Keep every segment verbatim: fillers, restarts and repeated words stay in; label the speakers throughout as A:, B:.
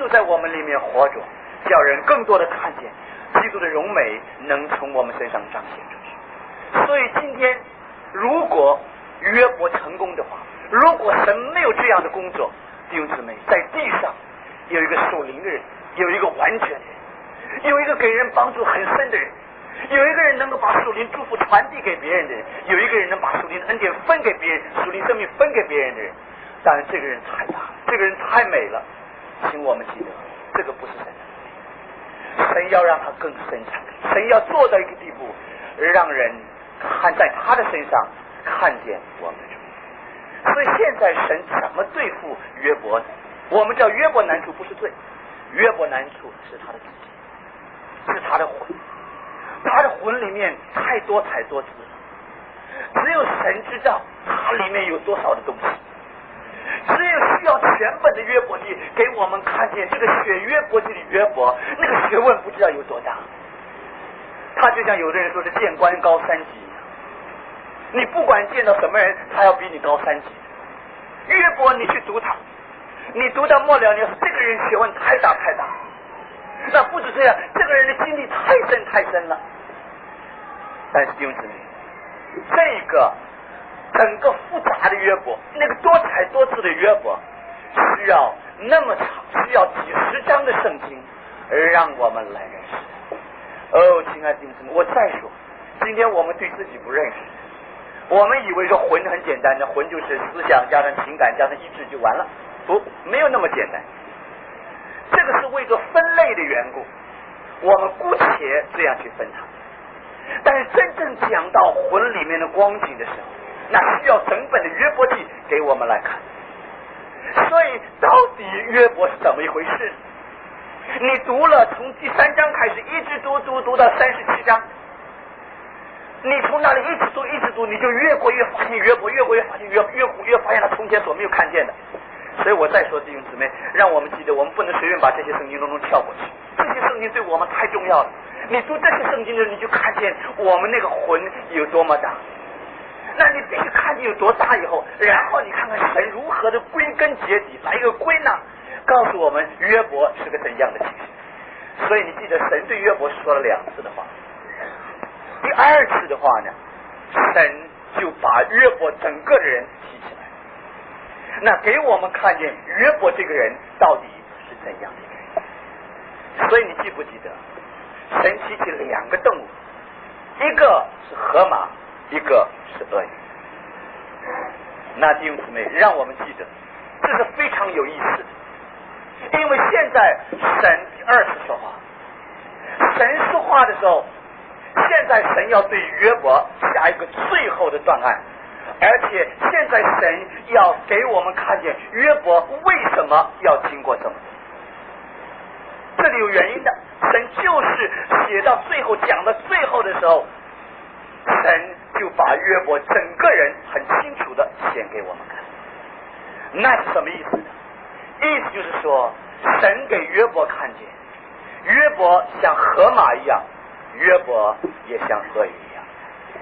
A: 督在我们里面活着，叫人更多的看见基督的荣美能从我们身上彰显出去。所以今天如果约伯成功的话，如果神没有这样的工作，弟兄姊妹，在地上有一个属灵的人，有一个完全的人，有一个给人帮助很深的人，有一个人能够把属灵祝福传递给别人的人，有一个人能把属灵的恩典分给别人，属灵生命分给别人的人。当然这个人太大了，这个人太美了，请我们记得这个不是神的，神要让他更深长，神要做到一个地步，让人看在他的身上看见我们的主。所以现在神怎么对付约伯呢？我们知道约伯难处不是罪，约伯难处是他的自己，是他的魂，他的魂里面太多太多字了，只有神知道他里面有多少的东西。只有需要全本的约伯记给我们看见这个写约伯记的约伯，那个学问不知道有多大。他就像有的人说是见官高三级一样，你不管见到什么人，他要比你高三级。约伯你去读他，你读到末了，你说这个人学问太大太大。那不止这样，这个人的经历太深太深了。但是弟兄姊妹，这个整个复杂的约伯，那个多彩多姿的约伯，需要那么长，需要几十章的圣经而让我们来认识。哦，亲爱的弟兄姊妹，我再说，今天我们对自己不认识，我们以为说魂很简单的，魂就是思想加上情感加上意志就完了，不，没有那么简单。这个是为着分类的缘故，我们姑且这样去分它。但是真正讲到魂里面的光景的时候，那需要整本的约伯记给我们来看。所以到底约伯是怎么一回事？你读了从第三章开始一直读读读到三十七章，你从那里一直读一直读，你就越过越发现约伯，越过越发现约越越发现他从前所没有看见的。所以我再说，弟兄姊妹，让我们记得我们不能随便把这些圣经当中跳过去，这些圣经对我们太重要了。你读这些圣经的时候，你就看见我们那个魂有多么大，那你必须看见有多大以后，然后你看看神如何的归根结底来一个归纳，告诉我们约伯是个怎样的情形。所以你记得神对约伯说了两次的话，第二次的话呢，神就把约伯整个的人提起来，那给我们看见约伯这个人到底是怎样的一个人。所以你记不记得神提起了两个动物，一个是河马，一个是鳄鱼。那弟兄姊妹，让我们记得这是非常有意思的，因为现在神第二次说话，神说话的时候，现在神要对约伯下一个最后的断案，而且现在神要给我们看见约伯为什么要经过这么多。这里有原因的，神就是写到最后讲到最后的时候，神就把约伯整个人很清楚的显给我们看。那是什么意思呢？意思就是说，神给约伯看见约伯像河马一样，约伯也像鳄鱼一样。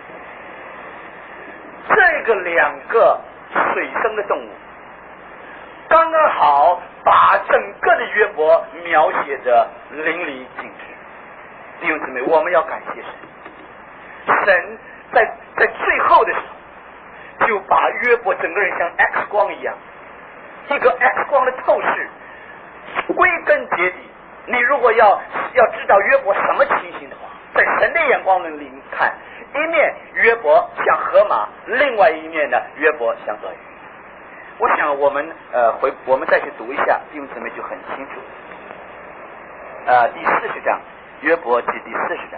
A: 这个两个水生的动物刚刚好把整个的约伯描写的淋漓尽致。弟兄姊妹，我们要感谢神，神在在最后的时候就把约伯整个人像 X 光一样，一个 X 光的透视，归根结底，你如果要要知道约伯什么情形的话，在神的眼光里看，一面约伯像河马，另外一面呢约伯像鳄鱼。我想我们呃回我们再去读一下，弟兄姊妹就很清楚。呃，第四十章，约伯记第四十章，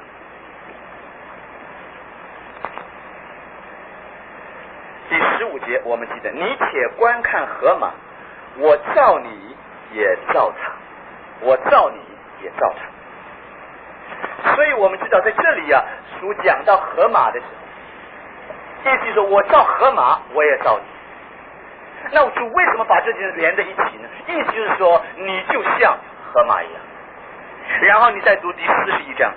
A: 第十五节，我们记得，你且观看河马，我造你也造它，我造你也造它。所以我们知道在这里啊，属讲到河马的时候，意思就是我造河马，我也造你。那主为什么把这件事连在一起呢？意思就是说，你就像河马一样。然后你再读第四十一章，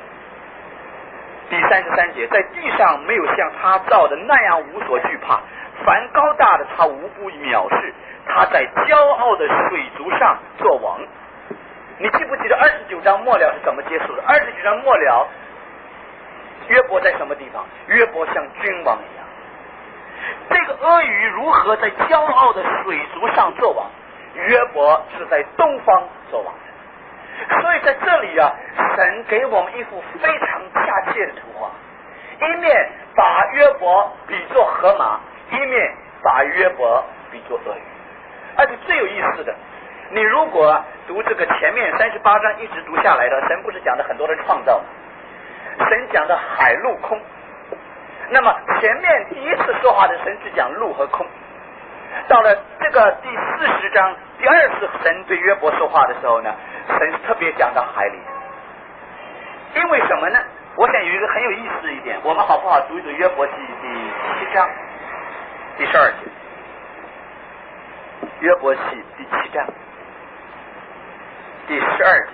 A: 第三十三节，在地上没有像他造的那样无所惧怕， 凡高大的他无不藐视，他在骄傲的水族上作王。你记不记得二十九章末了是怎么结束的？二十九章末了，约伯在什么地方？约伯像君王一样。这个阿谀如何在骄傲的水族上作王？约伯是在东方作王的。所以在这里啊，神给我们一幅非常恰切的图画，一面把约伯比作河马，一面把约伯比作鳄鱼。而且最有意思的，你如果读这个前面三十八章一直读下来的，神不是讲的很多的创造吗？神讲的海陆空。那么前面第一次说话的神只讲陆和空，到了这个第四十章第二次神对约伯说话的时候呢，神特别讲到海里。因为什么呢？我想有一个很有意思的一点，我们好不好读一读约伯记第七章第十二节？约伯记第七章第十二节，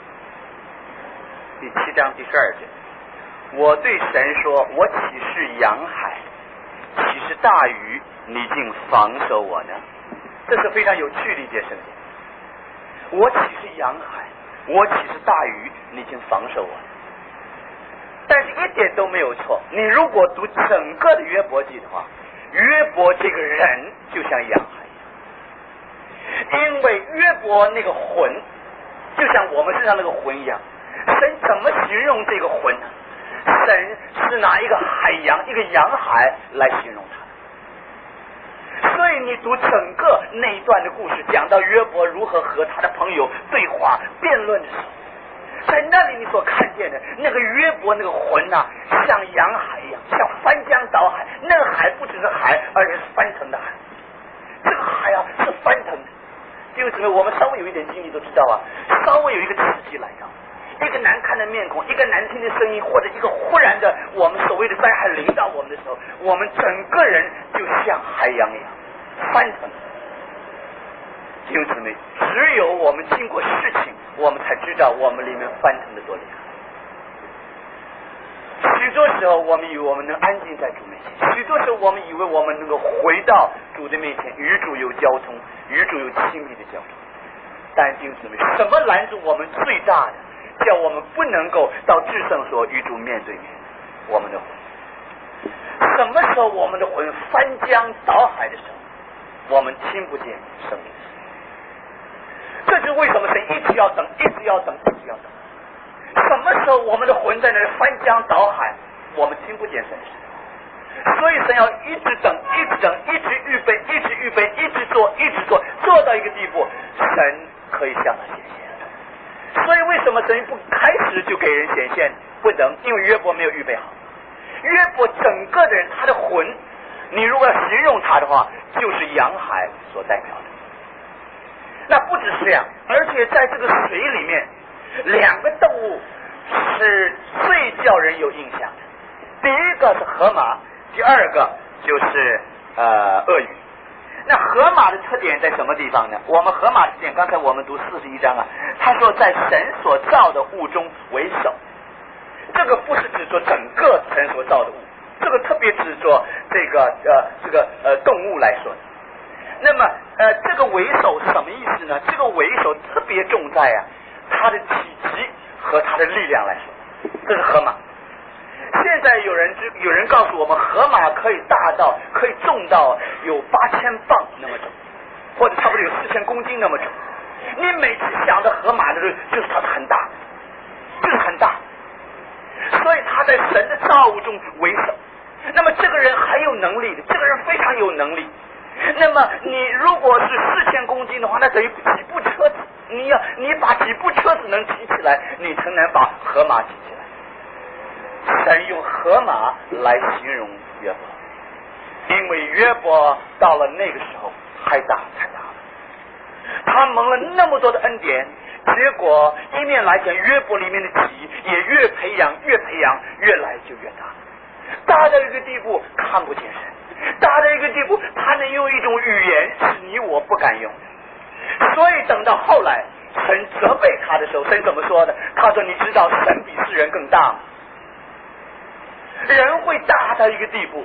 A: 第七章第十二节，我对神说，我岂是洋海，岂是大鱼，你竟防守我呢？这是非常有趣的一节圣经。我岂是洋海，我岂是大鱼，你竟防守我呢？但是一点都没有错。你如果读整个的约伯记的话，约伯这个人就像洋海一样，因为约伯那个魂就像我们身上那个魂一样。神怎么形容这个魂呢？神是拿一个海洋，一个洋海来形容它。所以你读整个那一段的故事，讲到约伯如何和他的朋友对话辩论的时候，在那里你所看见的那个约伯那个魂啊，像洋海一样，像翻江倒海。那个海不只是海，而且是翻腾的海。这个海啊是翻腾的。弟兄姊妹，我们稍微有一点经历都知道啊，稍微有一个刺激来到，一个难看的面孔，一个难听的声音，或者一个忽然的我们所谓的灾害临到我们的时候，我们整个人就像海洋一样翻腾。弟兄姊妹，只有我们经过事情，我们才知道我们里面翻腾的多厉害。许多时候我们以为我们能安静在主面前，许多时候我们以为我们能够回到主的面前，与主有交通，与主有亲密的交通。但弟兄姊妹，什么拦住我们最大的，叫我们不能够到至圣所与主面对面？我们的魂。什么时候我们的魂翻江倒海的时候，我们听不见生命的声音。这是为什么神一直要等，一直要等，一直要等。什么时候我们的魂在那里翻江倒海，我们听不见神的声音。所以神要一直等，一直等，一直预备，一直预备，一直做，一直做，做到一个地步，神可以向他显现。所以为什么神不开始就给人显现？不能，因为约伯没有预备好。约伯整个的人，他的魂，你如果要形容他的话，就是洋海所代表的。那不只是这样，而且在这个水里面，两个动物是最叫人有印象的。第一个是河马，第二个就是呃鳄鱼。那河马的特点在什么地方呢？我们河马之前刚才我们读四十一章啊，他说在神所造的物中为首。这个不是指说整个神所造的物，这个特别指说这个呃这个呃动物来说的。那么呃这个为首是什么意思呢？这个为首特别重在啊它的体积和它的力量来说，这是河马。现在有人有人告诉我们，河马可以大到可以重到有八千磅那么重，或者差不多有四千公斤那么重。你每次想到河马的时候，就是它是很大，就是很大。所以他在神的造物中为首。那么这个人很有能力的，这个人非常有能力。那么你如果是四千公斤的话，那等于几部车子。你要你把几部车子能提起来，你才能把河马提起来。神用河马来形容约伯，因为约伯到了那个时候太大太大了，他蒙了那么多的恩典，结果一面来讲，约伯里面的体也越培养越培养，越来就越大，大到一个地步看不见神，大到一个地步他能用一种语言是你我不敢用。所以等到后来神责备他的时候，神怎么说的？他说你知道神比世人更大吗？人会大到一个地步，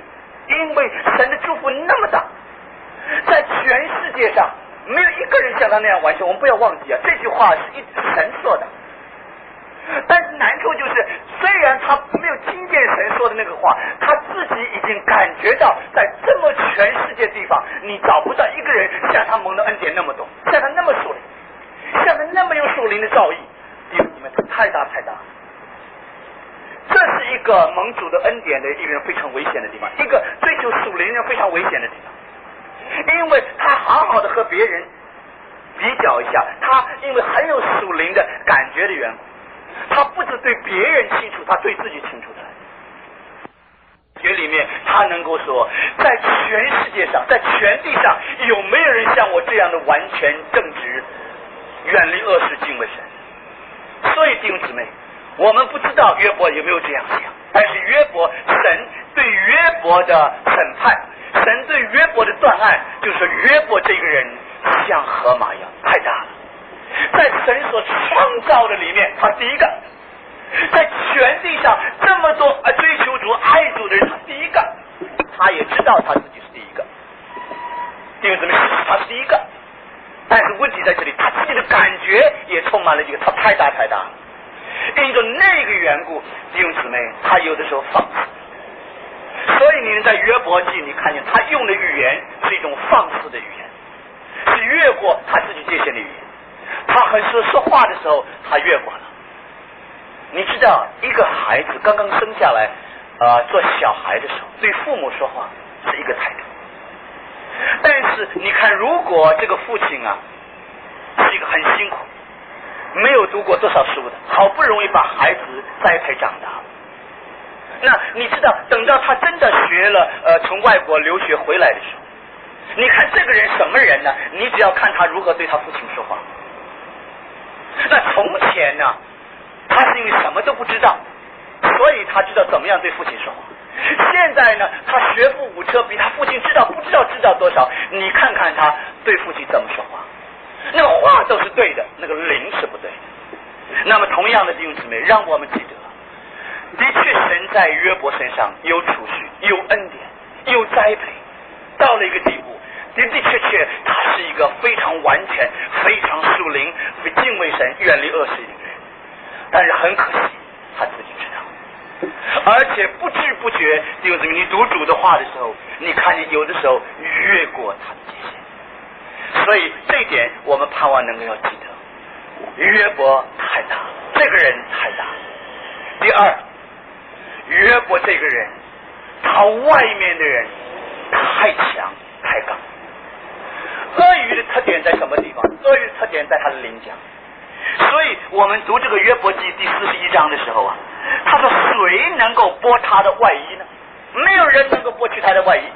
A: 因为神的祝福那么大，在全世界上没有一个人像他那样完成。我们不要忘记啊，这句话是一神说的。但是难处就是，虽然他没有听见神说的那个话，他自己已经感觉到，在这么全世界地方，你找不到一个人像他蒙的恩典那么多，像他那么属灵，像他那么有属灵的造诣。弟兄们，他太大太大了。这是一个蒙主的恩典的一个人非常危险的地方，一个追求属灵人非常危险的地方，因为他好好的和别人比较一下，他因为很有属灵的感觉的缘故。他不止对别人清楚，他对自己清楚的。学里面，他能够说，在全世界上，在全地上，有没有人像我这样的完全正直，远离恶事，敬畏神？所以弟兄姊妹，我们不知道约伯有没有这样想，但是约伯，神对约伯的审判，神对约伯的断案，就是约伯这个人像河马一样太大了。在神所创造的里面，他第一个；在全地上这么多追求主、爱主的人，他第一个。他也知道他自己是第一个，弟兄姊妹，他是第一个。但是问题在这里，他自己的感觉也充满了这个，他太大太大了。因着那个缘故，弟兄姊妹，他有的时候放肆。所以你能在约伯记，你看见他用的语言是一种放肆的语言，是越过他自己界限的语言。他很说说话的时候，他越过了。你知道，一个孩子刚刚生下来，呃，做小孩的时候，对父母说话是一个态度。但是你看，如果这个父亲啊，是一个很辛苦，没有读过多少书的，好不容易把孩子栽培长大，那你知道，等到他真的学了，呃，从外国留学回来的时候，你看这个人什么人呢？你只要看他如何对他父亲说话。那从前呢，他是因为什么都不知道，所以他知道怎么样对父亲说话。现在呢，他学富五车，比他父亲知道不知道知道多少。你看看他对父亲怎么说话，那个话都是对的，那个灵是不对的。那么同样的弟兄姊妹，让我们记得，的确神在约伯身上有储蓄，有恩典，有栽培，到了一个地步，的的确确他是一个非常完全、非常属灵、敬畏神、远离恶事的人。但是很可惜，他自己知道，而且不知不觉，弟兄姊妹，你读主的话的时候，你看见有的时候越过他的界限。所以这一点我们盼望能够要记得，约伯太大，这个人太大。第二，约伯这个人，他外面的人太强太刚。鳄鱼的特点在什么地方？鳄鱼的特点在他的鳞甲。所以我们读这个约伯记第四十一章的时候啊，他说谁能够剥他的外衣呢？没有人能够剥去他的外衣。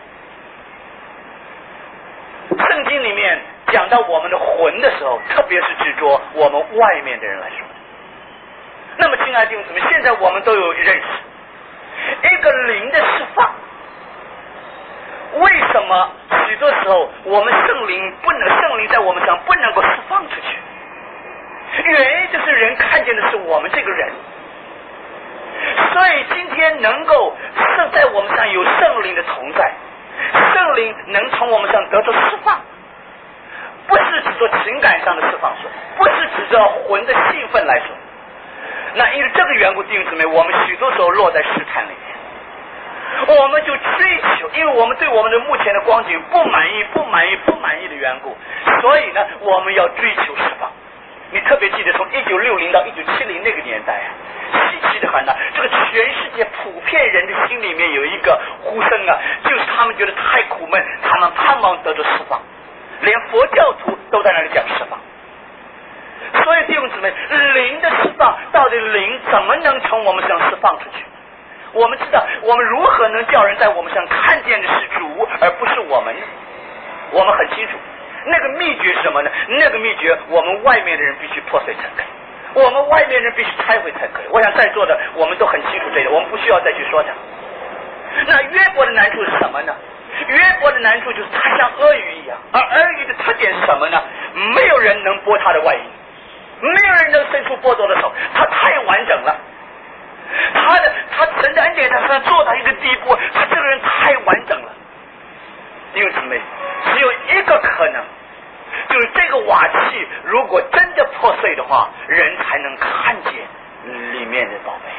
A: 圣经里面讲到我们的魂的时候，特别是指着我们外面的人来说。那么亲爱的弟兄姊妹，现在我们都有认识一个灵的释放。为什么许多时候我们圣灵不能圣灵在我们上不能够释放出去？原因就是人看见的是我们这个人。所以今天能够圣在我们上有圣灵的同在，圣灵能从我们上得到释放，不是指着情感上的释放说，不是指着魂的兴奋来说。那因为这个缘故，弟兄姊妹，我们许多时候落在试探里面，我们就追求，因为我们对我们的目前的光景不满意、不满意、不满意的缘故，所以呢，我们要追求释放。你特别记得从一九六零到一九七零那个年代啊，稀奇的很啊，这个全世界普遍人的心里面有一个呼声啊，就是他们觉得太苦闷，他们盼望得到释放，连佛教徒都在那里讲释放。所以弟兄姊妹，灵的释放，到底灵怎么能从我们身上释放出去？我们知道，我们如何能叫人在我们身上看见的是主，而不是我们呢？我们很清楚，那个秘诀是什么呢？那个秘诀，我们外面的人必须破碎才可以，我们外面人必须拆毁才可以。我想在座的我们都很清楚这个，我们不需要再去说它。那约伯的难处是什么呢？约伯的难处就是他像鳄鱼一样，而鳄鱼的特点是什么呢？没有人能剥他的外衣，没有人能伸出剥夺的手，他太完整了。 他的他神的恩典在他身上做到一个地步，他这个人太完整了。弟兄姊妹，只有一个可能，就是这个瓦器如果真的破碎的话，人才能看见里面的宝贝。